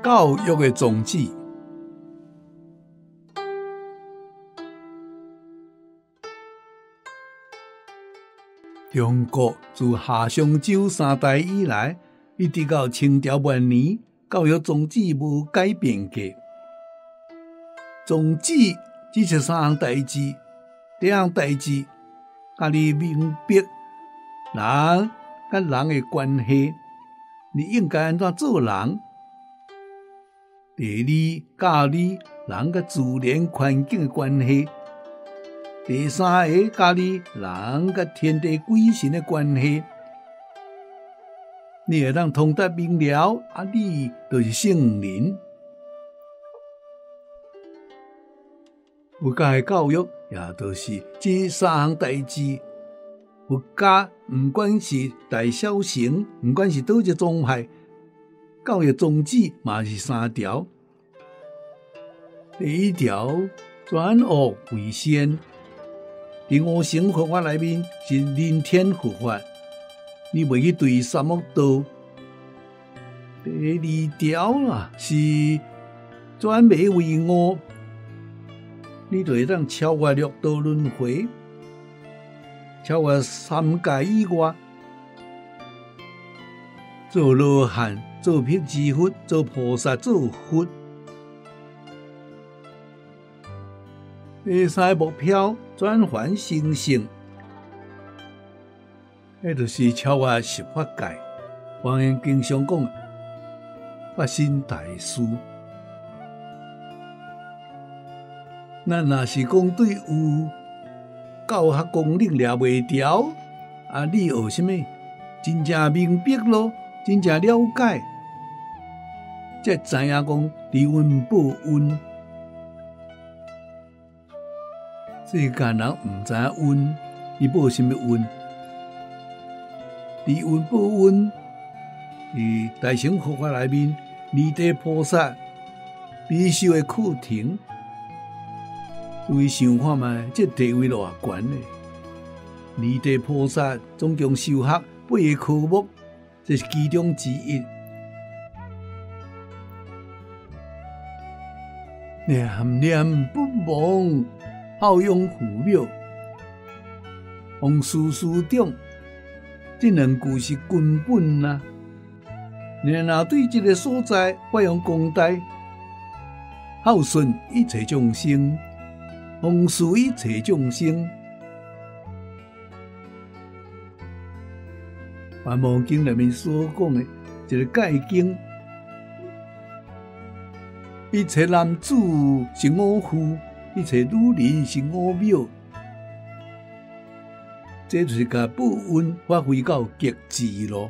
教育的宗旨。中国自夏商周三代以来，一直到清朝末年，教育宗旨无改变过。宗旨只是三项代志，第一项代志，教你明白人甲人的关系，你应该安怎做人。第二，教你人甲自然环境的关系。第三个，教你人甲天地鬼神的关系。你会当通达明了，你就是圣人。佛家的教育也就是这三项代志。佛家不管是大小乘，不管是倒一个宗派，教育宗旨嘛是三条。第一条，转恶为善。伫五乘佛法内面是人天佛法，你袂去对三恶道。第二条是转迷为悟，你就会当超越六道轮回，超越三界以外，做罗汉，做辟支佛，做菩萨，做佛。第三个目标，转凡成圣，那就是超越十法界。华严经常讲，发心大事。咱若是讲对有教学功能抓袂牢，你学什么？真正明白咯，真正了解，才知影讲离运报运。世间人唔知影运，伊报什么运？离运报运，伫大乘佛法内面，弥地菩萨必修的课程，注意想看觅，这地位偌悬呢？弥地菩萨总共修学8个科目，这是其中之一。念念不忘，孝养父母，奉事师长，这两句是根本啊！你若对这个所在发扬光大，孝顺一切众生，奉事一切众生。《法华经》里面所讲的一个戒经，一切男子是我父，一切女人是我母，这就是把报恩发挥到极致咯。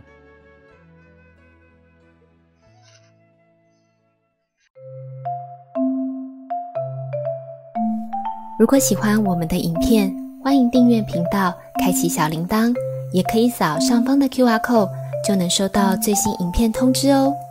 如果喜欢我们的影片，欢迎订阅频道，开启小铃铛，也可以扫上方的 QR code，就能收到最新影片通知哦。